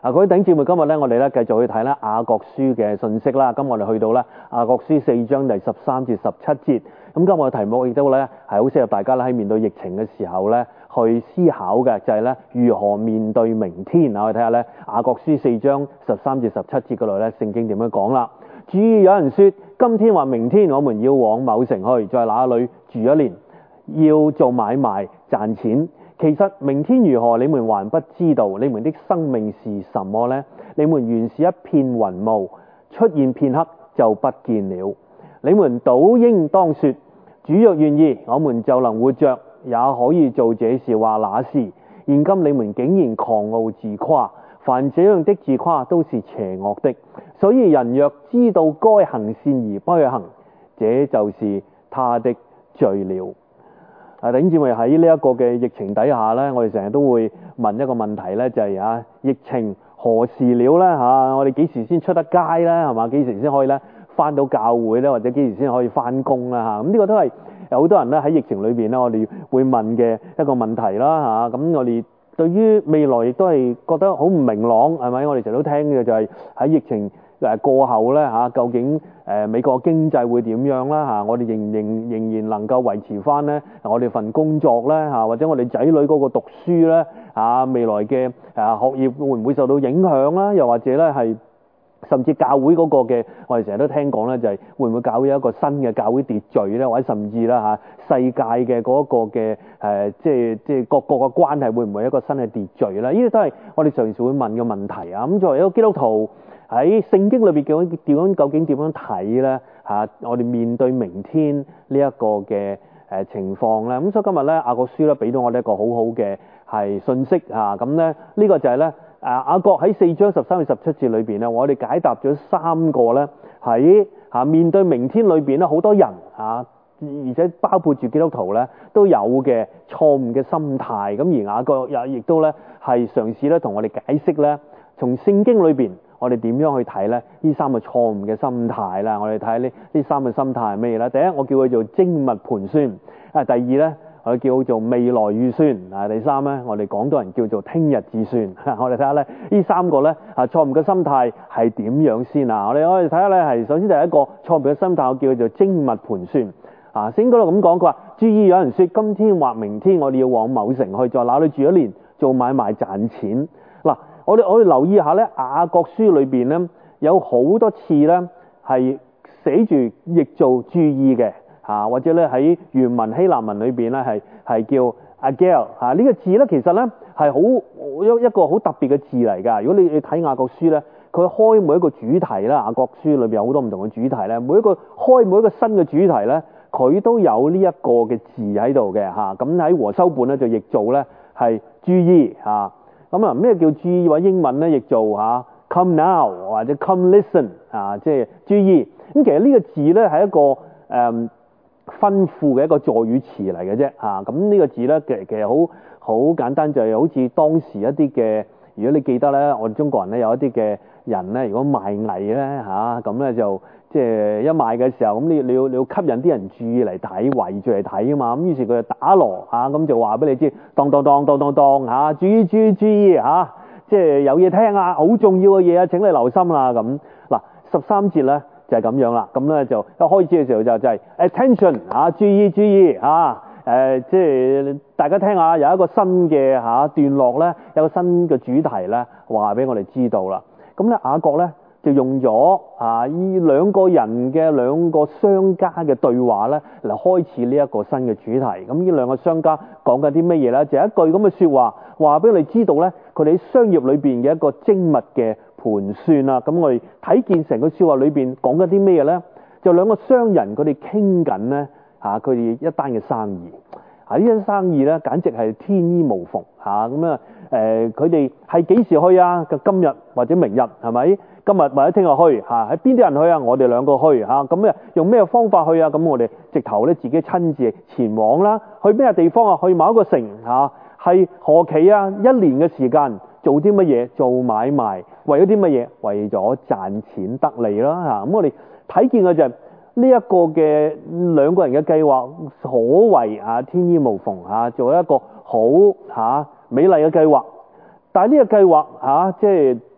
各位弟兄姊妹，今日咧我哋咧繼續去睇咧雅各書嘅信息啦。咁我哋去到咧雅各書4章第13至17節。咁今日嘅題目亦都咧係好適合大家咧喺面對疫情嘅時候咧去思考嘅，就係咧如何面對明天啊！我哋睇下咧雅各書4章13至17節嗰度咧聖經點樣講啦。至於有人說，今天或明天我們要往某城去，在那裏住一年，要做買賣賺錢。其實明天如何，你們還不知道。你們的生命是什麼呢？你們原是一片雲霧，出現片刻就不見了。你們倒應當說，主若願意，我們就能活着，也可以做這事或那事。現今你們竟然狂傲自誇，凡這樣的自誇都是邪惡的。所以人若知道該行善而不去行，這就是他的罪了。弟兄姊妹，喺呢一個嘅疫情底下咧，我哋成日都會問一個問題咧，就係疫情何時了咧嚇？我哋幾時先出得街咧？係嘛？幾時先可以咧返到教會咧？或者幾時先可以返工啦嚇？咁呢個都係有好多人咧喺疫情裏邊咧，我哋會問嘅一個問題啦嚇。咁我哋對於未來亦都係覺得好唔明朗，係咪？我哋成日都聽嘅就係喺疫情過後咧嚇，究竟美國經濟會點樣啦嚇？我哋仍然能夠維持翻咧我哋份工作咧嚇，或者我哋仔女嗰個讀書咧嚇，未來嘅學業會唔會受到影響啦？又或者咧係甚至教會嗰個嘅，我哋成日都聽講咧，就係會唔會教會有一個新嘅教會秩序咧，或者甚至啦嚇世界嘅嗰個嘅即係各個嘅關係會唔會有一個新嘅秩序咧？呢啲都係我哋常時會問嘅問題啊！咁作為一個基督徒，喺聖經裏邊究竟點樣睇咧嚇？我哋面對明天呢一個嘅情況咧，咁所以今日咧雅各書咧俾到我哋一個好好嘅係信息嚇。咁咧呢個就係咧雅各喺4章13至17節裏邊咧，我哋解答咗3個咧喺面對明天裏邊咧好多人嚇，而且包括住基督徒咧都有嘅錯誤嘅心態。咁而雅各亦都咧係嘗試咧同我哋解釋咧，從聖經裏邊我哋點樣去睇咧呢3個錯誤嘅心態啦？我哋睇下呢3個心態係咩咧？第一，我叫佢做精密盤算；第二咧，我哋叫佢做未來預算；第三咧，我哋廣東人叫做聽日自算。我哋睇下咧呢3個咧錯誤嘅心態係點樣先啊？我哋睇下咧係首先第一個錯誤嘅心態，我叫佢做精密盤算。聖經嗰度咁講，佢話：注意，有人說今天或明天我哋要往某城去，在那裏住一年，做買賣賺錢。嗱，我哋留意下咧，雅各書裏邊咧有好多次咧係寫住譯做注意嘅嚇，或者咧喺原文希臘文裏邊咧係叫 agel 嚇，呢個字咧其實咧係好一個好特別嘅字嚟㗎。如果你睇雅各書咧，佢開每一個主題啦，雅各書裏邊有好多唔同嘅主題咧，每一個新嘅主題咧，佢都有呢一個嘅字喺度嘅嚇。咁喺和修本咧就譯做咧係注意嚇。咁咩叫注意？或者英文咧譯做come now 或者 come listen 即係注意。咁其實呢個字咧係一個吩咐嘅一個助語詞嚟嘅啫嚇。咁呢個字咧其實好簡單，就係好似當時一啲嘅，如果你記得咧，我哋中國人咧有一啲嘅人咧，如果賣藝咧咁咧就即係一賣嘅時候，咁你要吸引啲人注意嚟睇，圍住嚟睇啊嘛。咁於是佢就打鑼咁就話俾你知，當注意即係有嘢聽啊，好重要嘅嘢啊，請你留心啦咁。嗱13節咧就係咁樣啦。咁咧就一開始嘅時候就係 attention 注意即係大家聽下，有一個新嘅段落咧，有個新嘅主題咧，話俾我哋知道啦。咁咧雅各咧就用咗呢兩個人嘅兩個商家嘅對話咧嚟開始呢一個新嘅主題。咁呢兩個商家講緊啲乜嘢咧？就係一句咁嘅說話，話俾我哋知道咧，佢哋喺商業裏邊嘅一個精密嘅盤算啦。咁我哋睇見成個說話裏邊講緊啲咩嘢咧？就兩個商人佢哋傾緊咧佢哋一單嘅生意。呢單生意咧簡直係天衣無縫咁佢哋係幾時去啊？今日或者明日係咪？今日或者聽日去喺邊啲人去啊？我哋兩個去咁用咩方法去啊？咁我哋直頭咧自己親自前往啦。去咩地方啊？去某一個城係何期啊？1年嘅時間，做啲乜嘢？做買賣，為咗啲乜嘢？為咗賺錢得利啦咁我哋睇見嘅就係呢一個嘅兩個人嘅計劃，所謂天衣無縫做一個好美麗嘅計劃。但係呢個計劃即係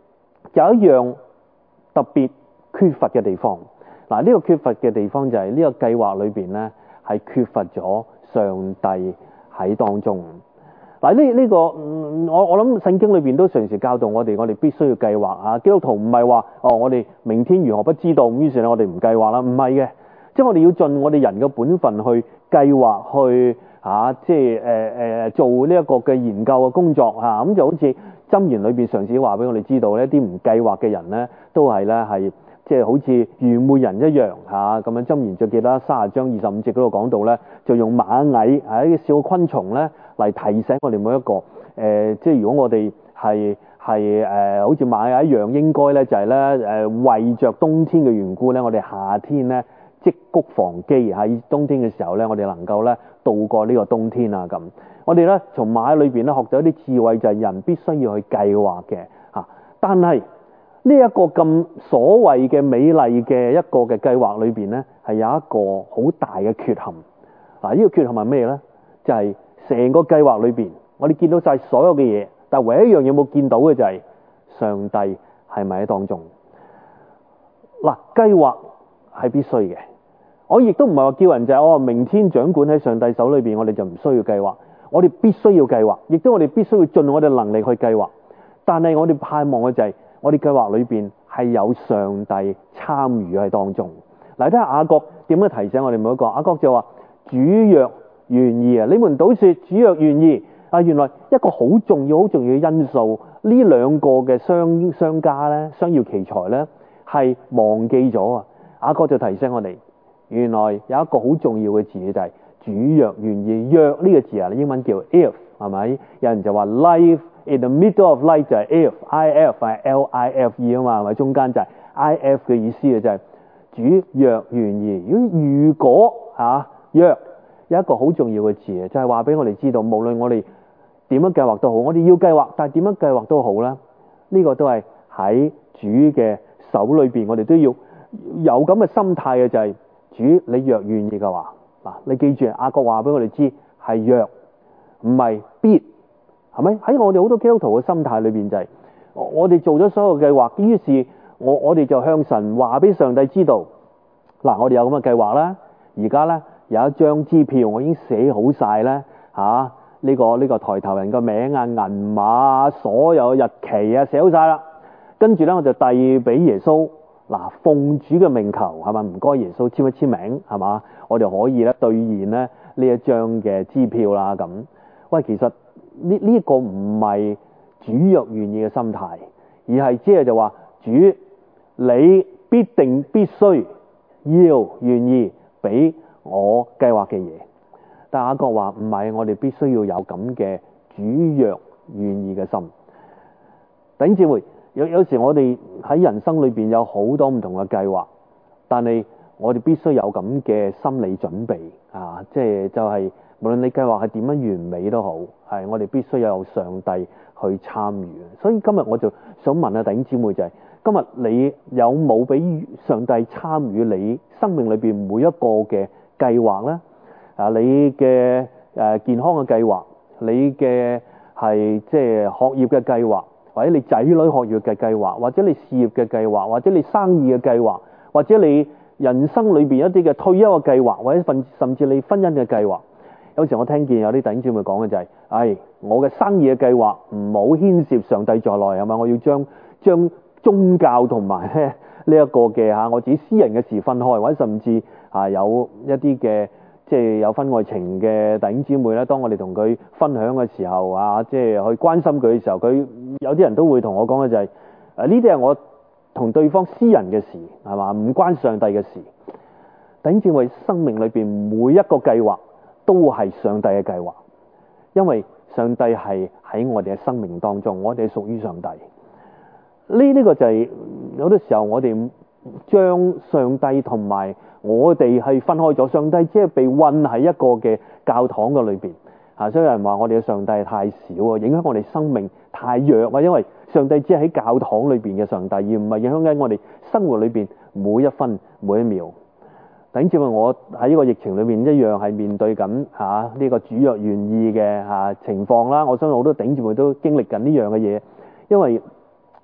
有一樣特別缺乏嘅地方。嗱，呢個缺乏嘅地方就係呢個計劃裏邊呢，係缺乏咗上帝喺當中。嗱，呢個我諗聖經裏邊都常時教導我哋必須要計劃啊。基督徒唔係話我哋明天如何不知道，於是我哋唔計劃啦，唔係嘅，即係我哋要盡我哋人嘅本分去計劃，去做呢一個嘅研究嘅工作嚇。咁就好似箴言裏邊常時話俾我哋知道呢，啲唔計劃嘅人呢，都係呢係即係好似愚昧人一樣嚇。咁樣箴言最記得30章25節嗰度講到呢，就用螞蟻係一啲小昆蟲呢嚟提醒我哋每一個即係如果我哋係好似螞蟻一樣，應該呢就係呢為着冬天嘅緣故呢，我哋夏天呢積穀防饑，喺冬天嘅時候呢，我哋能夠呢度過呢個冬天啊咁。我哋呢從螞蟻裏邊呢學到一啲智慧，就係人必須要去計劃嘅嚇。但係呢一個咁所謂嘅美麗嘅一個嘅計劃裏邊呢，係有一個好大嘅缺陷。嗱，呢個缺陷係咩呢？就係成個計劃裏邊，我哋見到晒所有嘅嘢，但係唯一一樣嘢冇見到嘅就係上帝係咪喺當中？嗱，計劃係必須嘅。我亦都唔係話叫人就係明天掌管喺上帝手裏邊，我哋就唔需要計劃。我哋必須要計劃，亦都我哋必須要盡我哋能力去計劃。但係我哋盼望嘅就係我哋計劃裏邊係有上帝參與喺當中。嚟睇下雅各點樣提醒我哋每一個。雅各就話：主若願意啊，你們倒說主若願意啊。原來一個好重要嘅因素，呢兩個嘅商家呢，商要奇才呢，係忘記咗啊。雅各就提醒我哋，原來有一個好重要嘅字就係主若願意。若呢個字啊，英文叫 if， 係咪？有人就話 life in the middle of life 就係 if 係 life 啊嘛，係咪？中間就係 if 嘅意思嘅，就係主若願意。如果若有一個好重要嘅字，就係話俾我哋知道，無論我哋點樣計劃都好，我哋要計劃，但係點樣計劃都好啦，呢個都係喺主嘅手裏邊，我哋都要有咁嘅心態嘅，就係主你若願意嘅話，嗱，你記住雅各話俾我哋知係若，唔係必，係咪？喺我哋好多基督徒嘅心態裏邊就係我哋做咗所有計劃，於是我哋就向神話俾上帝知道，嗱，我哋有咁嘅計劃啦，而家呢，有一張支票，我已經寫好晒咧呢個抬頭人嘅名啊、銀碼啊、所有日期啊寫好晒啦。跟住呢，我就遞俾耶穌，嗱，奉主嘅命求係嘛，唔該耶穌簽一簽名係嘛，我哋可以咧兌現咧呢一張嘅支票啦咁。喂，其實呢個唔係主若願意嘅心態，而係即係就話主你必定必須要願意俾我計劃嘅嘢。但雅各話唔係，我哋必須要有咁嘅主若願意嘅心。弟兄姊妹，有時我哋喺人生裏邊有好多唔同嘅計劃，但係我哋必須有咁嘅心理準備啊！即係就係無論你計劃係點樣完美都好，係我哋必須有上帝去參與。所以今日我就想問下弟兄姊妹就係：今日你有冇俾上帝參與你生命裏邊每一個嘅計劃呢？你嘅健康嘅計劃，你嘅係即係學業嘅計劃，或者你仔女學業嘅計劃，或者你事業嘅計劃，或者你生意嘅計劃，或者你人生裏邊一啲嘅退休嘅計劃，或者甚至你婚姻嘅計劃。有時我聽見有啲弟兄姊妹講嘅就係：我嘅生意嘅計劃唔好牽涉上帝在內，係咪？我要將宗教同埋呢一個嘅我自己私人嘅事分開，或者甚至有一啲嘅。即係有婚外情嘅弟兄姊妹咧，當我哋同佢分享嘅時候即係去關心佢嘅時候，佢有啲人都會同我講嘅就係：呢啲係我同對方私人嘅事，係嘛？唔關上帝嘅事。弟兄姊妹，生命裏邊每一個計劃都係上帝嘅計劃，因為上帝係喺我哋嘅生命當中，我哋係屬於上帝。呢個就係有啲時候我哋將上帝同埋我哋係分開咗，上帝即係被困喺一個嘅教堂嘅裏邊所以有人話我哋嘅上帝太少啊，影響我哋生命太弱啊，因為上帝只係喺教堂裏邊嘅上帝，而唔係影響緊我哋生活裏邊每一分每一秒。弟兄姊妹，我喺呢個疫情裏面一樣係面對緊呢個主若願意嘅情況啦。我相信好多弟兄姊妹都經歷緊呢樣嘅嘢，因為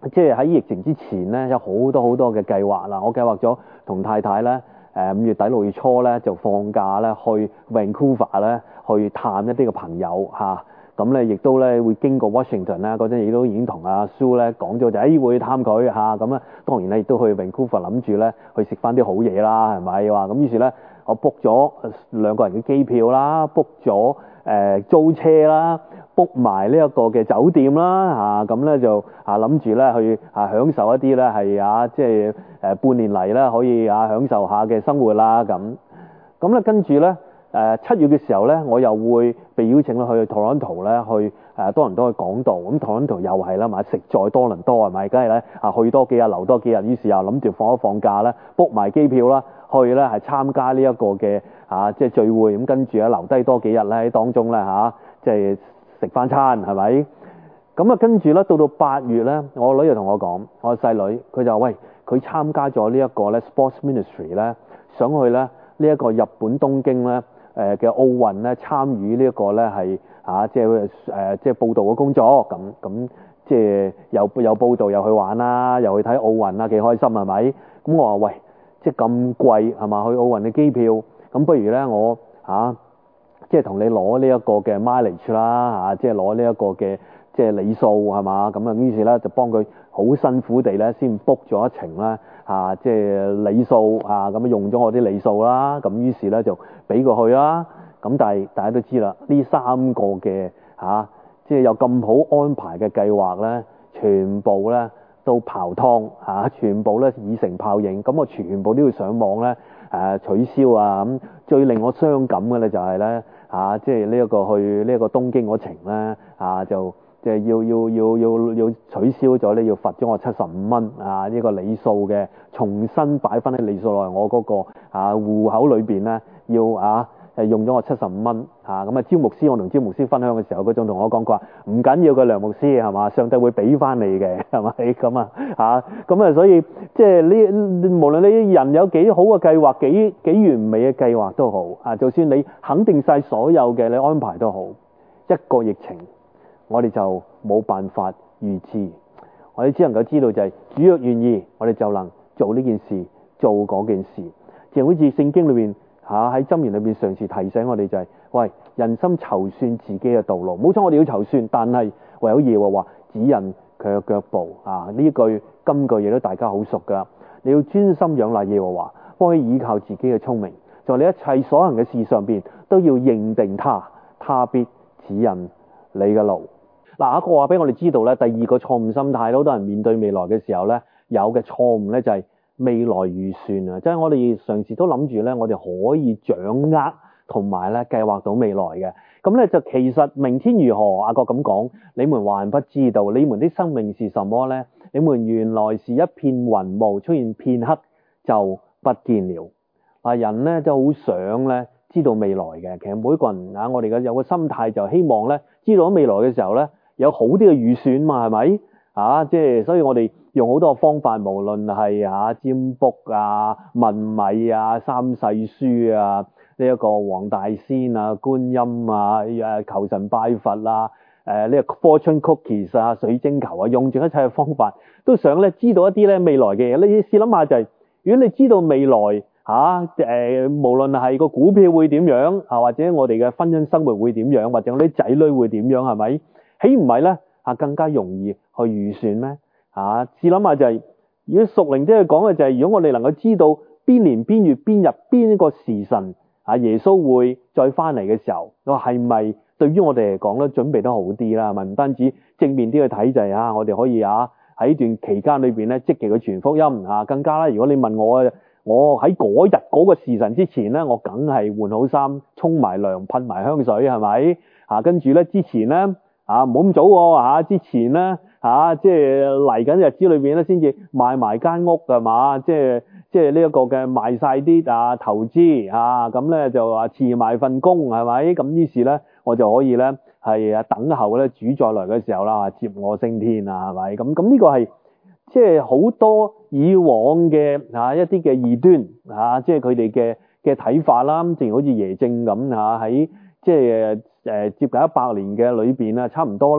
即係喺疫情之前咧，有好多嘅計劃啦。我計劃咗同太太咧，5月底6月初咧就放假咧去 Vancouver 咧去探一啲嘅朋友嚇。咁咧亦都咧會經過 Washington 啦，嗰陣亦都已經同阿 Sue 咧講咗就會探佢嚇。咁啊當然咧亦都去 Vancouver 諗住咧去食翻啲好嘢啦，係咪話咁？於是咧我 book 咗2個人嘅機票啦 ，book 咗租車啦。book 埋呢一個嘅酒店啦，咁咧就諗住咧去享受一啲咧係即係半年嚟咧可以享受下嘅生活啦咁咧跟住咧7月嘅時候咧，我又會被邀請咧去 Toronto 咧去多倫多去講道，咁 Toronto 又係啦嘛，食在多倫多係咪？梗係咧去多幾日留多幾日，於是又諗住放假咧 book 埋機票啦，去咧係參加呢一個嘅即係聚會，咁跟住咧留低多幾日咧喺當中咧即係食翻餐係咪？咁啊跟住咧到8月咧，我女就同我講，我細女佢就喂佢參加咗呢一個咧 Sports Ministry 咧，想去咧呢一個日本東京咧嘅奧運咧參與呢一個咧係即係報導嘅工作咁即係又報導又去玩啦，又去睇奧運啦，幾開心係咪？咁我話喂，即係咁貴係嘛？去奧運嘅機票，咁不如咧我即係同你攞呢一個嘅 mileage 啦即係攞呢一個嘅即係里數係嘛？咁於是咧就幫佢好辛苦地咧先 book 咗一程啦即係里數咁用咗我啲里數啦，咁於是咧就俾佢去啦。咁但係大家都知啦，呢3個嘅即係有咁好安排嘅計劃咧，全部咧都泡湯全部咧已成泡影。咁我全部都要上網咧取消咁最令我傷感嘅咧就係咧即係呢一個去呢一個東京嗰程咧就即係要取消咗咧，要罰咗我75蚊呢個里數嘅，重新擺翻啲里數落嚟我嗰個戶口裏邊咧，要用咗我75蚊咁招牧師，我同招牧師分享嘅時候，佢仲同我講，佢話唔緊要嘅，梁牧師係嘛，上帝會俾翻你嘅係咪咁所以即係呢無論你人有幾好嘅計劃，幾完美嘅計劃都好就算你肯定晒所有嘅你安排都好，一個疫情我哋就冇辦法預知，我哋只能夠知道就係主若願意，我哋就能做呢件事，做嗰件事。就好似聖經裏邊喺箴言裏邊常時提醒我哋就係喂，人心籌算自己嘅道路，冇錯我哋要籌算，但係唯有耶和華指引佢嘅腳步呢句金句亦都大家好熟噶。你要專心仰賴耶和華，不可以依靠自己嘅聰明，在你一切所行嘅事上邊都要認定他必指引你嘅路。一個話俾我哋知道咧，第二個錯誤心態，好多人面對未來嘅時候咧，有嘅錯誤咧就係未來預算即係我哋常時都諗住咧，我哋可以掌握同埋咧計劃到未來嘅。咁咧就其實明天如何，阿國咁講，你們還不知道，你們的生命是什麼咧？你們原來是一片雲霧，出現片刻就不見了。人咧就好想咧知道未來嘅，其實每個人我哋嘅有個心態就希望咧知道未來嘅時候咧有好啲嘅預算嘛，係咪即係所以我哋用好多方法，無論係占卜問米三世書呢一個黃大仙觀音求神拜佛呢個 fortune cookies 水晶球用盡一切嘅方法，都想咧知道一啲咧未來嘅嘢。你試諗下就係，如果你知道未來無論係個股票會點樣或者我哋嘅婚姻生活會點樣，或者我啲仔女會點樣，係咪？豈唔係咧更加容易去預算咩？試諗下就係，如果屬靈啲去講嘅就係，如果我哋能夠知道邊年邊月邊日邊一個時辰耶穌會再翻嚟嘅時候，係咪對於我哋嚟講咧準備得好啲啦？係咪？唔單止正面啲去睇就係我哋可以喺段期間裏邊咧積極去傳福音更加啦。如果你問我喺嗰日嗰個時辰之前咧，我梗係換好衫，沖埋涼，噴埋香水，係咪？跟住咧之前咧唔好咁早喎之前咧即係嚟緊日子裏邊咧先至賣埋間屋係嘛？即係呢一個嘅賣晒啲投資咁咧就話辭埋份工係咪？咁於是咧我就可以咧係等候咧主再來嘅時候啦，接我升天係咪？咁呢個係即係好多以往嘅一啲嘅異端即係佢哋嘅睇法啦。正如好似耶證咁喺即係接近100年嘅裏邊差唔多咧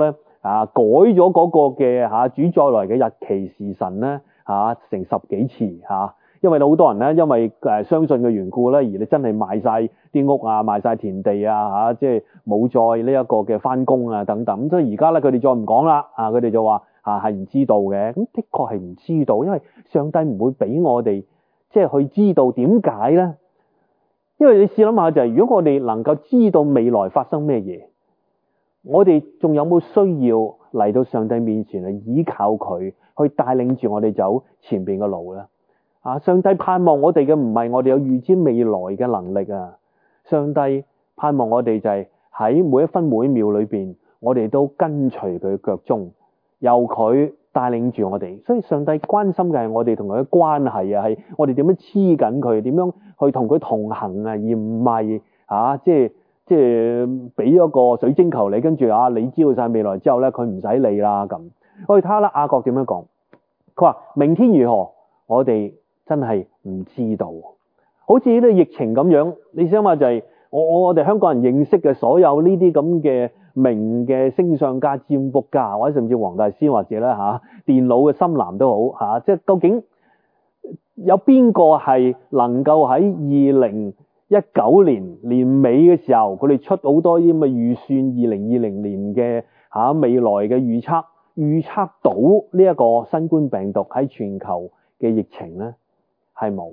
改咗嗰個嘅主再來嘅日期時辰咧成10幾次因為好多人咧因為相信嘅緣故咧，而你真係賣晒啲屋賣晒田地即係冇再呢一個嘅返工等等。咁所以而家咧佢哋再唔講啦佢哋就話係唔知道嘅。咁的確係唔知道，因為上帝唔會俾我哋即係去知道點解咧。因為你試諗下就係，如果我哋能夠知道未來發生咩嘢，我哋仲有冇需要嚟到上帝面前去依靠佢，去帶領住我哋走前邊嘅路咧？上帝盼望我哋嘅唔係我哋有預知未來嘅能力上帝盼望我哋就係喺每一分每一秒裏邊，我哋都跟隨佢腳蹤，由佢帶領住我哋。所以上帝關心嘅係我哋同佢嘅關係係我哋點樣黐緊佢，點樣去同佢同行而唔係即係俾咗個水晶球你，跟住你知道晒未來之後咧，佢唔使理啦咁。我哋睇下啦，雅各點樣講？佢話明天如何，我哋真係唔知道。好似呢個疫情咁樣，你想下就係我哋香港人認識嘅所有呢啲咁嘅名嘅星相家、占卜家，或者甚至黃大仙或者咧電腦嘅深藍都好即係究竟有邊個係能夠喺2019年年尾嘅時候，佢哋出好多啲咁嘅預算2020年嘅未來嘅預測到呢一個新冠病毒喺全球嘅疫情咧？係冇。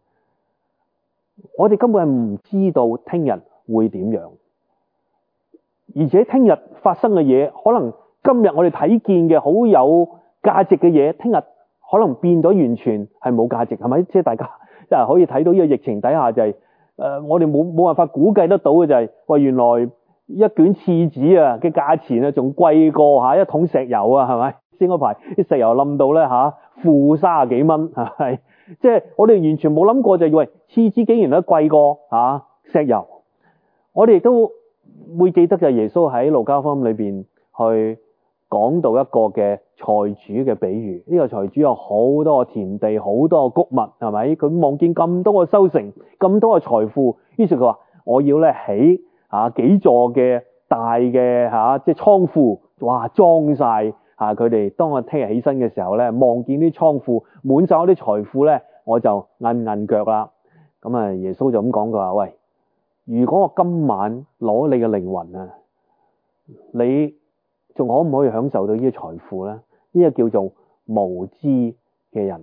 我哋根本係唔知道聽日會點樣，而且聽日發生嘅嘢，可能今日我哋睇見嘅好有價值嘅嘢，聽日可能變咗完全係冇價值，係咪？即係大家即係可以睇到呢個疫情底下就係我哋冇辦法估計得到嘅就係喂，原來一卷廁紙嘅價錢仲貴過一桶石油係咪？先嗰排啲石油冧到咧負30幾蚊係咪？即係我哋完全冇諗過就以為廁紙竟然都貴過石油。我哋亦都會記得就係耶穌喺路加福音裏邊去講到一個嘅財主嘅比喻。呢個財主有好多個田地，好多個穀物係咪？佢望見咁多個收成，咁多個財富，於是佢話我要咧起幾座嘅大嘅即係倉庫，哇裝晒。佢哋當我聽日起身嘅時候咧，望見啲倉庫滿晒啲財富咧，我就韌腳啦。咁耶穌就咁講，佢話喂，如果我今晚攞你嘅靈魂你仲可唔可以享受到呢啲財富咧？呢個叫做無知嘅人。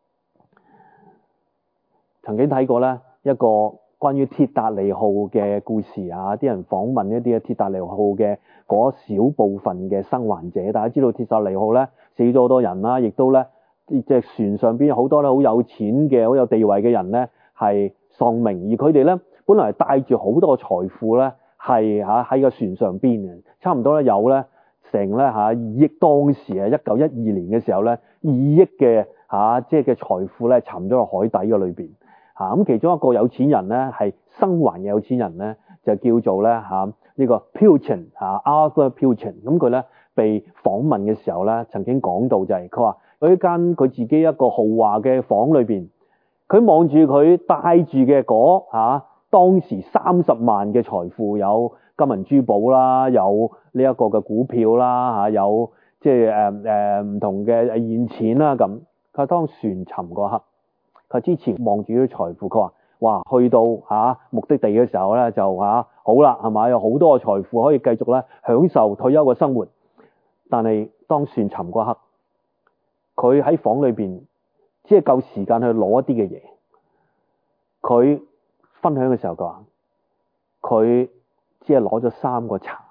曾經睇過咧一個關於鐵達尼號嘅故事啲人訪問一啲鐵達尼號嘅嗰小部分嘅生還者。大家知道鐵達尼號咧死咗好多人啦，亦都咧即係船上邊好多咧好有錢嘅好有地位嘅人咧係喪命，而佢哋咧本來係帶住好多個財富咧係喺個船上邊嘅，差唔多咧有咧成咧2億，當時1912年嘅時候咧2億嘅即係嘅財富咧沉咗落海底嘅裏邊。咁其中一個有錢人咧係生還嘅有錢人咧就叫做咧呢個 Pynchon Arthur Pynchon。咁佢咧被訪問嘅時候咧曾經講到就係佢話喺間佢自己一個豪華嘅房裏邊，佢望住佢帶住嘅嗰當時30萬嘅財富，有金銀珠寶啦，有呢一個嘅股票啦有即係唔同嘅現錢啦咁。佢當船沉嗰刻，佢之前望住啲財富，佢話哇去到目的地嘅時候咧就好啦係咪？有好多嘅財富可以繼續咧享受退休嘅生活。但係當船沉嗰刻，佢喺房裏邊只係夠時間去攞一啲嘅嘢。佢分享嘅時候佢話佢只係攞咗3個橙。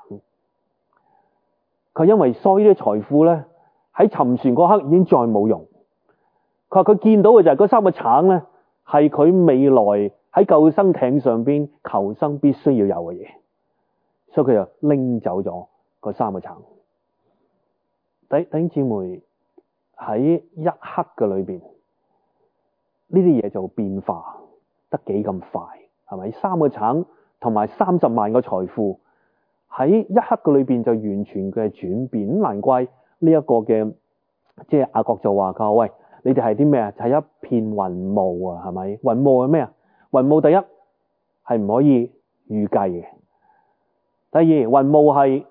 佢因為所有啲財富咧喺沉船嗰刻已經再冇用。佢話佢見到嘅就係嗰3個橙咧係佢未來喺救生艇上邊求生必須要有嘅嘢，所以佢就拎走咗嗰3個橙。弟兄姊妹，喺一刻嘅裏邊，呢啲嘢就變化得幾咁快，係咪？3個橙同埋30萬個財富喺一刻嘅裏邊就完全嘅轉變。難怪呢一個嘅即係雅各就話佢話喂，你哋係啲咩啊？就係一片雲霧係咪？雲霧係咩啊？雲霧第一係唔可以預計嘅。第二，雲霧係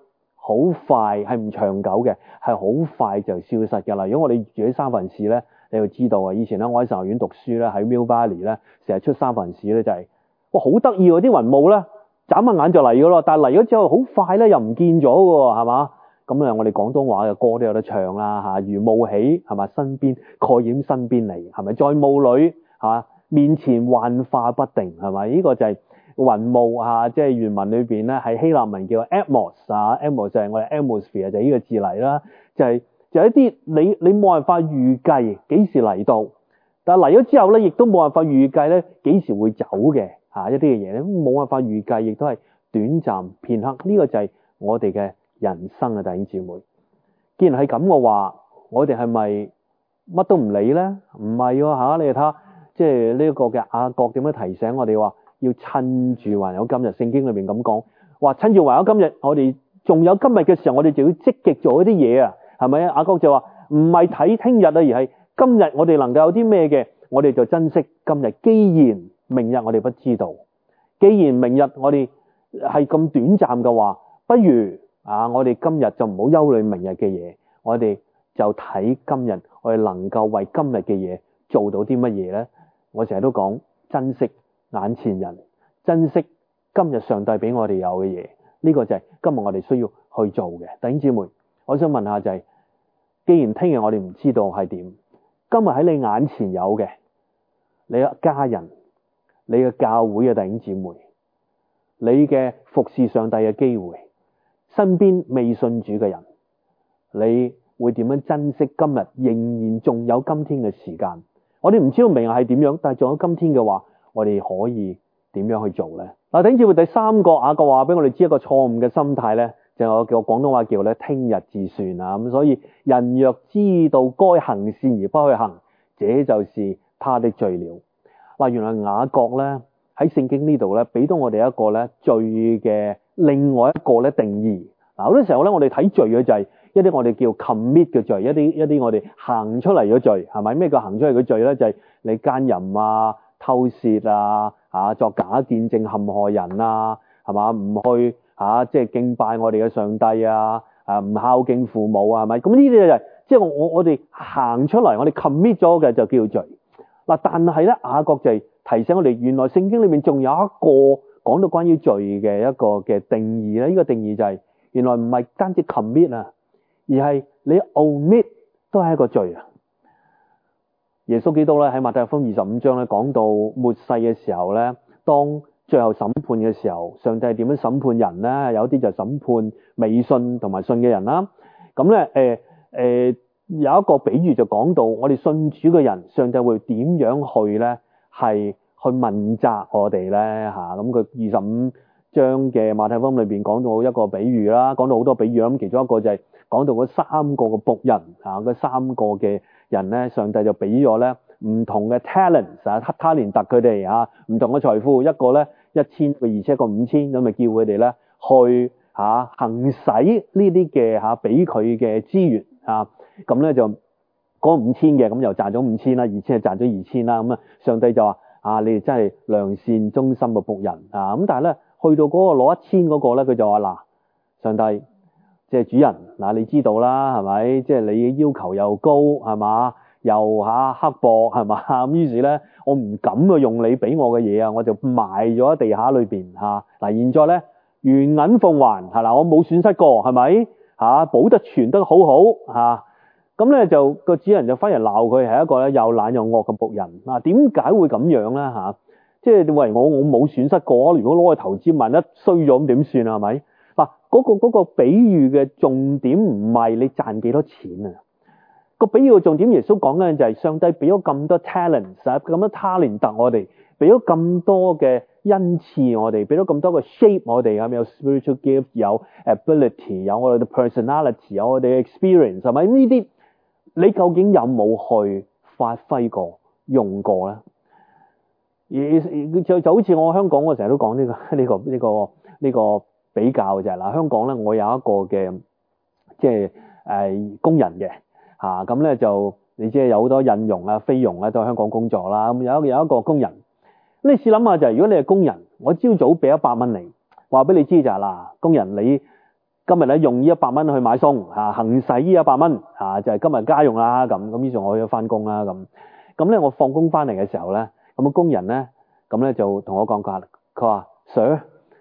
好快，係唔長久嘅，係好快就消失㗎啦。如果我哋住喺三藩市咧，你就知道啊，以前咧我喺神學院讀書咧，喺 Mill Valley 咧，成日出三藩市咧就係，哇好得意喎！啲雲霧咧眨下眼就嚟㗎咯，但係嚟咗之後好快咧又唔見咗喎，係嘛？咁啊，我哋廣東話嘅歌都有得唱啦嚇，如霧起係嘛，身邊蓋掩身邊嚟，係咪？在霧裏嚇面前幻化不定，係咪？呢個就係雲霧嚇，即係原文裏邊咧係希臘文叫 atmos 啊 ，atmos 就係我哋 atmosphere 就係呢個字嚟啦，就係一啲你冇辦法預計幾時嚟到，但係嚟咗之後咧，亦都冇辦法預計咧幾時會走嘅嚇，一啲嘅嘢咧冇辦法預計，亦都係短暫片刻。呢個就係我哋嘅人生啊，弟兄姊妹。既然係咁嘅話，我哋係咪乜都唔理咧？唔係喎嚇，你哋睇下，即係呢個嘅雅各點樣提醒我哋話，要趁住還有今日。聖經裏面咁講，話趁住還有今日，我哋仲有今日嘅時候，我哋就要積極做一啲嘢啊，係咪啊？雅各就話唔係睇聽日啊，而係今日我哋能夠有啲咩嘅，我哋就珍惜今日。既然明日我哋不知道，既然明日我哋係咁短暫嘅話，不如我哋今日就唔好憂慮明日嘅嘢，我哋就睇今日，我哋能夠為今日嘅嘢做到啲乜嘢咧？我成日都講珍惜眼前人，珍惜今日上帝俾我哋有嘅嘢，呢個就係今日我哋需要去做嘅。弟兄姊妹，我想問下就係，既然聽日我哋唔知道係點，今日喺你眼前有嘅，你嘅家人、你嘅教會嘅弟兄姊妹、你嘅服侍上帝嘅機會，身邊未信主嘅人，你會點樣珍惜今日仍然仲有今天嘅時間？我哋唔知道明日係點樣，但係仲有今天嘅話，我哋可以點樣去做呢？嗱，弟兄姊妹，第三個雅各話俾我哋知一個錯誤嘅心態呢，就係我叫廣東話叫咧聽日至算啊。咁所以人若知道該行善而不去行，這就是他的罪了。嗱，原來雅各呢喺聖經呢度呢，俾到我哋一個呢罪嘅另外一個呢定義。嗱，好多時候呢，我哋睇罪嘅就係一啲我哋叫 commit 嘅罪，一啲我哋行出嚟嘅罪，係咪？咩叫行出嚟嘅罪呢？就係你奸淫啊、偷竊啊、作假見證陷害人啊，係嘛？唔去即係敬拜我哋嘅上帝啊，唔孝敬父母啊，係咪？咁呢啲就係即係我哋行出嚟，我哋 commit 咗嘅就叫罪。嗱，但係咧雅各就係提醒我哋，原來聖經裏面仲有一個講到關於罪嘅一個嘅定義咧。呢個定義就係原來唔係單止 commit 啊，而係你 omit 都係一個罪啊。耶穌基督咧喺馬太福音25章咧講到末世嘅時候咧，當最後審判嘅時候，上帝係點樣審判人咧？有啲就審判未信同埋信嘅人啦。咁咧有一個比喻就講到我哋信主嘅人，上帝會點樣去咧係去問責我哋咧嚇？咁佢25章嘅馬太福音裏邊講到一個比喻啦，講到好多比喻啦。咁其中一個就係講到嗰3個嘅僕人嗰3個嘅人咧，上帝就俾咗咧唔同嘅 talents 他連特佢哋唔同嘅財富，一個咧1000個，而且一個5000，咁咪叫佢哋咧去行使呢啲嘅俾佢嘅資源咁咧就嗰5000嘅咁又賺咗5000啦，2000就賺咗2000啦。咁上帝就話你哋真係良善忠心嘅僕人咁但係咧去到嗰個攞1000嗰個咧，佢就話嗱，上帝即係主人你知道啦，係咪？即係你要求又高，係嘛？又刻薄，係嘛？咁於是咧，我唔敢用你俾我嘅嘢我就埋咗喺地下裏邊嗱，現在咧原銀奉還嗱，我冇損失過，係咪？保得存得好好咁咧就個主人就反而鬧佢係一個咧又懶又惡嘅僕人點解會咁樣咧即係你話我冇損失過，如果攞去投資萬一衰咗咁點算啊？係咪？嗱，嗰個比喻嘅重點唔係你賺幾多錢個比喻嘅重點，耶穌講嘅就係上帝俾咗咁多 talent 咁多 talent 我哋，俾咗咁多嘅恩賜我哋，俾咗咁多嘅 shape 我哋有 spiritual gift， 有 ability， 有我哋嘅 personality， 有我哋嘅 experience， 係咪？呢啲你究竟有冇去發揮過、用過咧？就好似我香港，我成日都講呢個比較就係香港咧，我有一個嘅即係工人嘅咁咧就你知有好多印傭菲傭咧都喺香港工作啦。咁有一個工人，你試諗下就係如果你係工人，我朝早俾100蚊你，話俾你知就係工人你今日咧用呢100蚊去買餸行使呢100蚊就係今日家用啦咁，於是我去咗翻工啦咁咧我放工翻嚟嘅時候咧，咁工人咧咁咧就同我講佢話 Sir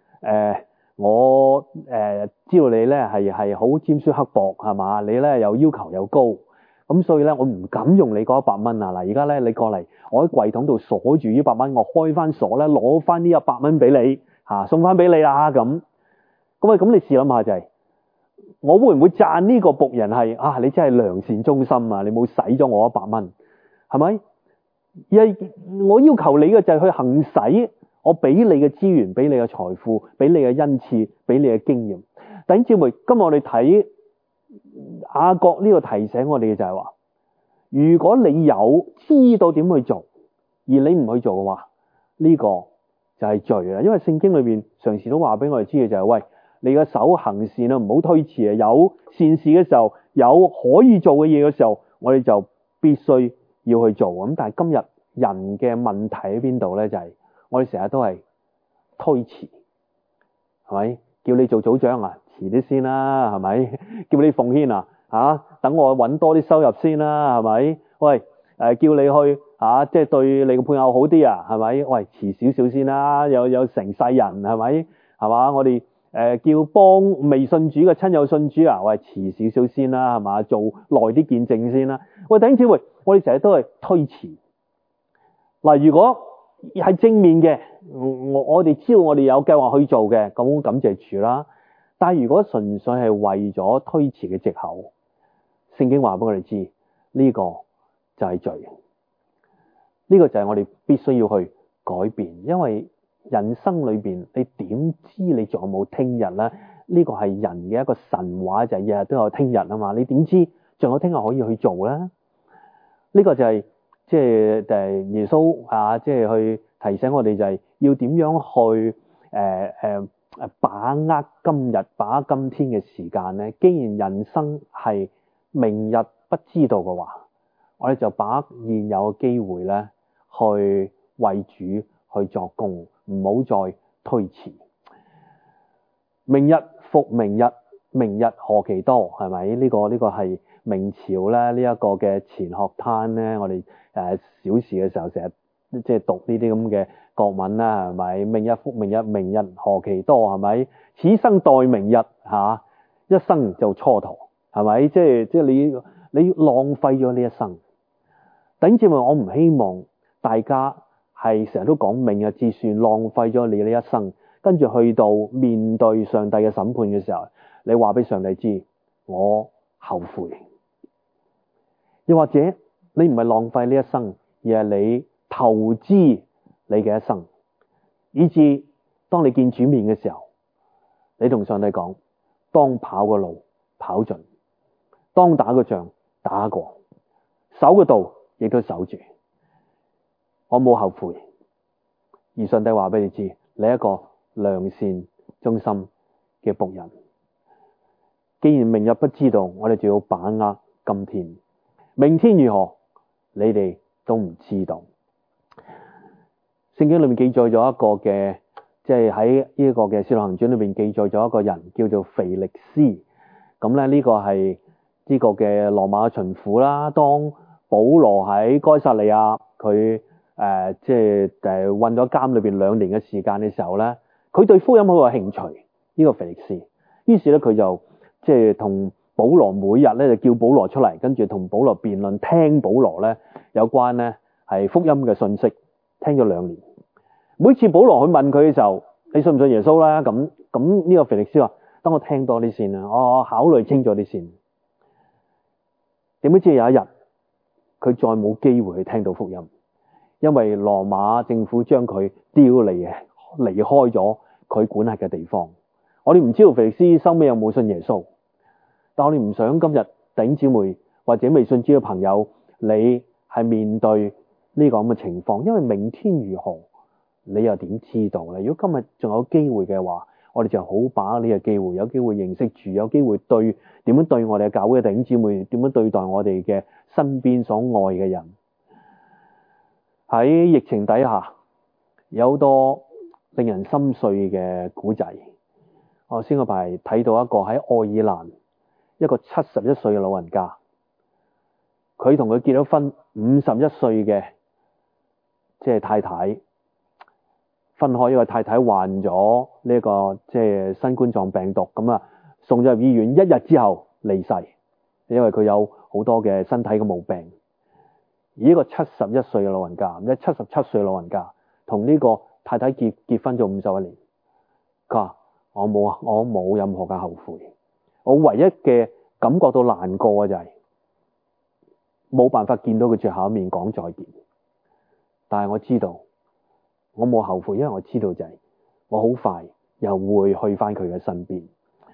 我知道你咧係好尖酸刻薄係嘛，你咧又要求又高，咁所以咧我唔敢用你嗰100蚊啊。嗱，而家咧你過嚟，我喺櫃桶度鎖住呢100蚊，我開翻鎖咧攞翻呢100蚊俾你送翻俾你啦咁你試諗下就係我會唔會讚呢個僕人係你真係良善忠心啊，你冇使咗我100蚊係咪？我要求你嘅就係去行使我俾你嘅資源，俾你嘅財富，俾你嘅恩賜，俾你嘅經驗。弟兄姊妹，今日我哋睇雅各呢個提醒我哋嘅就係話，如果你有知道點去做，而你唔去做嘅話，呢個就係罪啦。因為聖經裏邊常時都話俾我哋知嘅就係，喂，你嘅手行善啊，唔好推遲啊。有善事嘅時候，有可以做嘅嘢嘅時候，我哋就必須要去做。咁但係今日人嘅問題喺邊度咧？就係我哋成日都係推遲，係咪？叫你做組長啊，遲啲先啦，係咪？叫你奉獻啊，等我搵多啲收入先啦，係咪？喂，叫你去即係對你嘅配偶好啲啊，係咪？喂，遲少少先啦，有成世人係咪？係嘛？我哋叫幫未信主嘅親友信主啊，喂，遲少少先啦，係嘛？做耐啲見證先啦。喂，弟兄姊妹，我哋成日都係推遲。嗱，如果係正面嘅，我哋知道我哋有計劃去做嘅，咁感謝主啦。但係如果純粹係為咗推遲嘅藉口，聖經話俾我哋知，呢個就係罪。呢個就係我哋必須要去改變，因為人生裏邊你點知你仲有冇聽日咧？呢個係人嘅一個神話，就係日日都有聽日啊嘛。你點知仲有聽日可以去做咧？呢個就係即係耶穌即係去提醒我哋，就係要點樣去把握今日，把握今天嘅時間咧。既然人生係明日不知道嘅話，我哋就把握現有嘅機會咧，去為主去作工，唔好再推遲。明日復明日，明日何其多，係咪？呢個係明朝咧呢一個嘅錢學灘咧，我哋小時嘅時候成日即係讀呢啲咁嘅國文啦，係咪？明日復明日，明日何其多，係咪？此生待明日一生就蹉跎，係咪？即係你浪費咗呢一生。弟兄姊妹，我唔希望大家係成日都講明日之算，浪費咗你呢一生，跟住去到面對上帝嘅審判嘅時候，你話俾上帝知我後悔。又或者你唔係浪費呢一生，而係你投資你嘅一生，以致當你見主面嘅時候，你同上帝講：當跑個路跑盡，當打個仗打過，守個道亦都守住，我冇後悔。而上帝話俾你知，你係一個良善忠心嘅僕人。既然明日不知道，我哋就要把握今天。明天如何，你哋都唔知道。聖經裏面記載咗一個嘅，即係喺呢個嘅《使徒行傳》裏面記載咗一個人叫做腓力斯。咁咧呢個係呢個嘅羅馬嘅巡撫啦。當保羅喺該撒利亞，佢即係困咗監裏邊2年嘅時間嘅時候咧，佢對福音好有興趣。呢個腓力斯，於是咧佢就即係同保羅每日咧就叫保羅出嚟，跟住同保羅辯論，聽保羅咧有關咧係福音嘅信息，聽咗2年。每次保羅去問佢嘅時候，你信唔信耶穌啦？咁呢個腓力斯話：等我聽多啲先啦，我考慮清楚啲先。點知有一日佢再冇機會去聽到福音，因為羅馬政府將佢調離開咗佢管轄嘅地方。我哋唔知道腓力斯收尾有冇信耶穌，但我哋唔想今日弟兄姊妹或者未信主嘅朋友，你係面對呢個咁嘅情況，因為明天如何，你又點知道咧？如果今日仲有機會嘅話，我哋就好把握呢個機會，有機會認識主，有機會點樣對我哋嘅教會嘅弟兄姊妹，點樣對待我哋嘅身邊所愛嘅人。喺疫情底下，有好多令人心碎嘅古仔。 我先嗰排睇到一個喺愛爾蘭一個71歲嘅老人家，佢同佢結咗婚51歲嘅即係太太分開，因為太太患咗呢個即係新冠狀病毒，咁啊送咗入醫院，1日之後離世，因為佢有好多嘅身體嘅毛病。而呢個71歲嘅老人家，即係77歲老人家，同呢個太太結婚咗51年，佢話我冇任何嘅後悔，我唯一嘅感覺到難過嘅就係冇辦法見到佢最後一面講再見，但係我知道我冇後悔，因為我知道就係我好快又會去翻佢嘅身邊。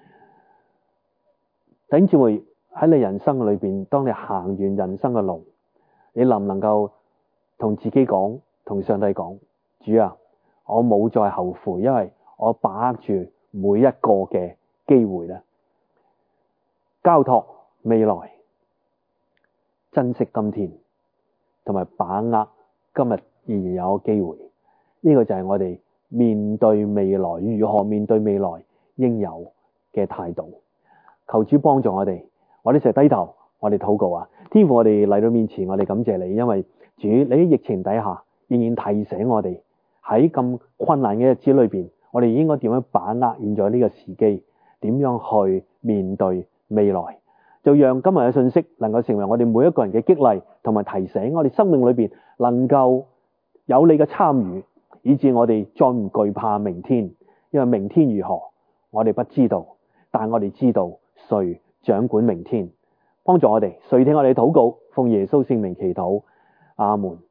弟兄姊妹，喺你人生裏邊，當你行完人生嘅路，你能唔能夠同自己講，同上帝講，主啊，我冇再後悔，因為我把握住每一個嘅機會咧，交託未來，珍惜今天，同埋把握今日仍然有個機會。呢個就係我哋面對未來，如何面對未來應有嘅態度。求主幫助我哋，我哋一齊低頭，我哋禱告啊！天父，我哋嚟到面前，我哋感謝你，因為主你喺疫情底下仍然提醒我哋喺咁困難嘅日子裏邊，我哋應該點樣把握現在呢個時機，點樣去面對未來，就讓今日嘅信息能夠成為我哋每一個人嘅激勵同埋提醒，我哋生命裏邊能夠有你嘅參與，以致我哋再唔懼怕明天，因為明天如何我哋不知道，但我哋知道誰掌管明天。幫助我哋，垂聽我哋禱告，奉耶穌聖名祈禱，阿門。